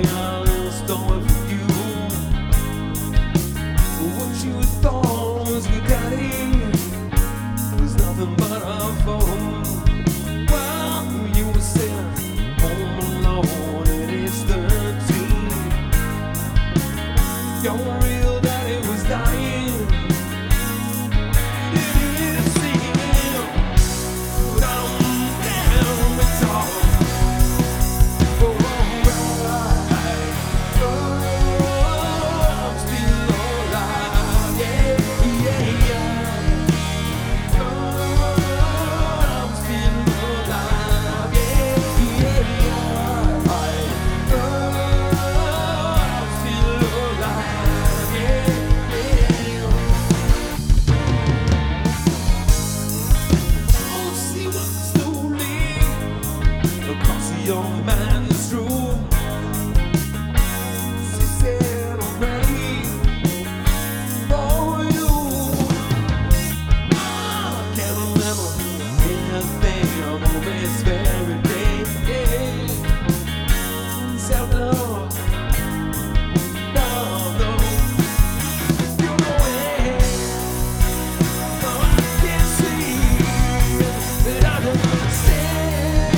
got a story for you. What you thought was your daddy was nothing but a phone. Well, you were sitting home alone and it's 13. Your real daddy was dying. Didn't see him, but I'm down to talk. Across the young man's room, she said, I'm ready for you. I can't remember anything on this very day. Self-love, no, you know it. No, I can't see that I don't understand.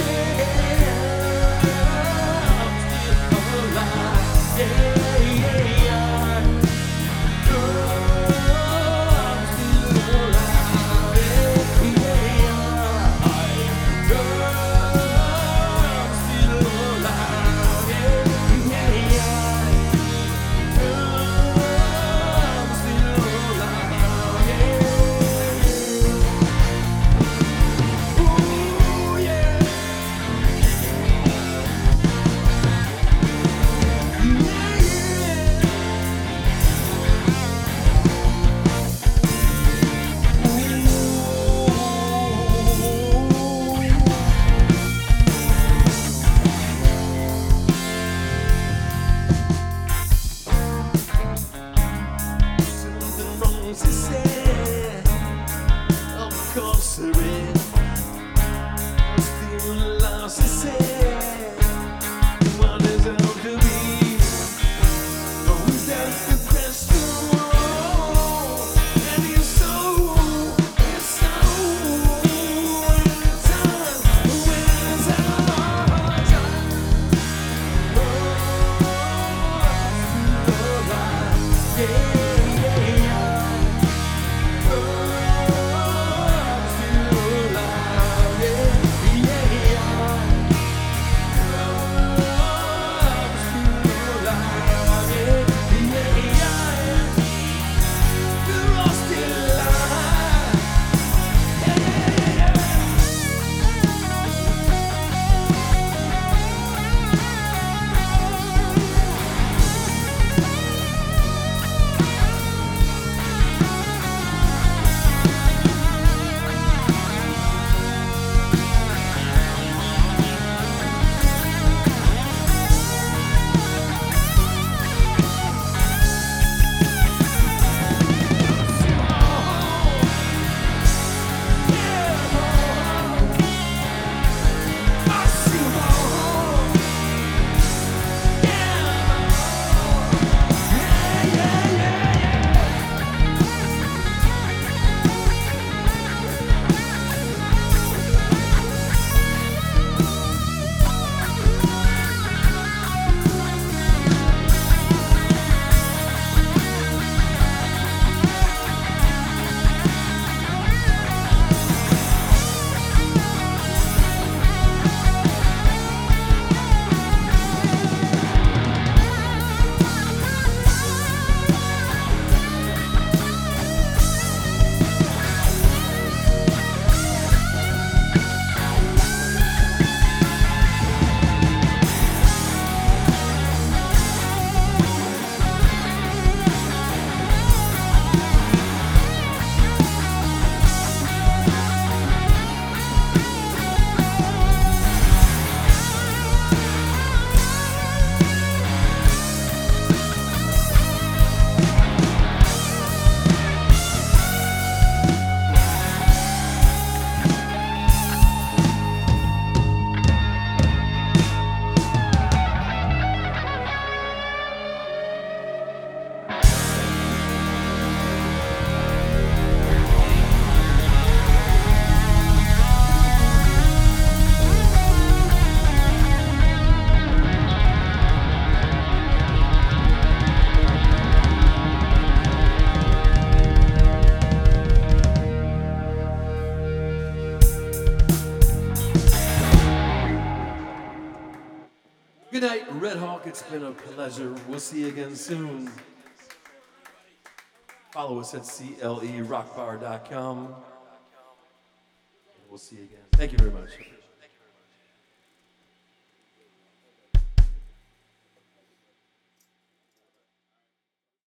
She said, of course there is. I'm still lost, she said. What is it to be? Who's that the question? And it's so anytime when it's our time. Yeah. night, Red Hawk. It's been a pleasure. We'll see you again soon. Follow us at clerockbar.com. We'll see you again. Thank you very much.